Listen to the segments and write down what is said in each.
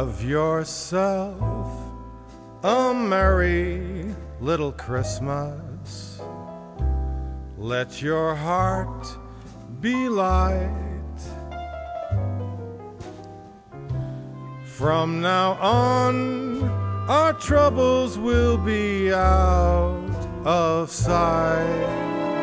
Have yourself a merry little Christmas. Let your heart be light. From now on, our troubles will be out of sight.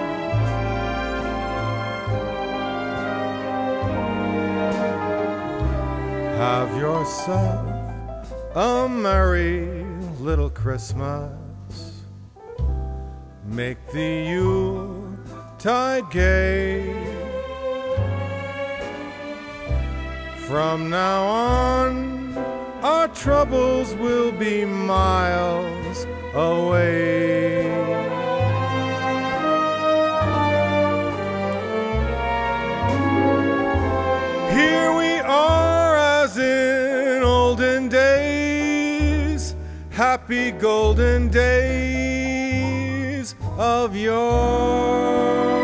Have yourself a merry little Christmas. Make the Yuletide gay. From now on, our troubles will be miles away. Here we are as in olden days, happy golden days of yore.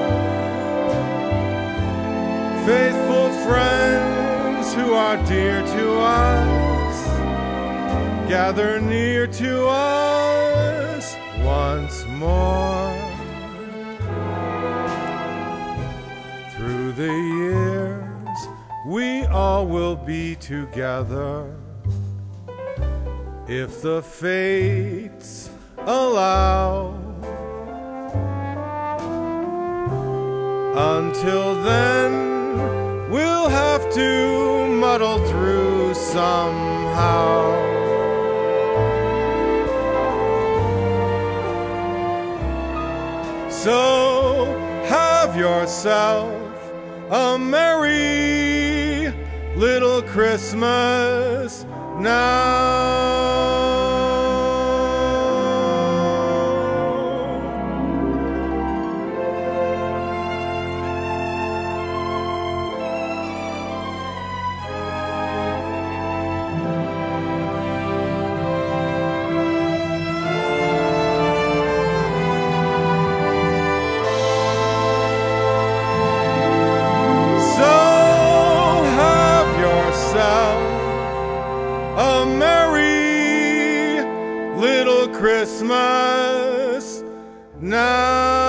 Faithful friends who are dear to us, gather near to us once more. Through the years, we all will be together, if the fates allow. Until then, we'll have to muddle through somehow. So have yourself a merry little Christmas now. A merry little Christmas now.